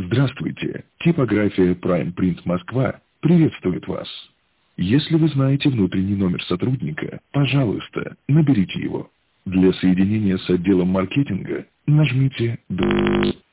Здравствуйте, типография Prime Print Москва приветствует вас. Если вы знаете внутренний номер сотрудника, пожалуйста, наберите его. Для соединения с отделом маркетинга нажмите 2.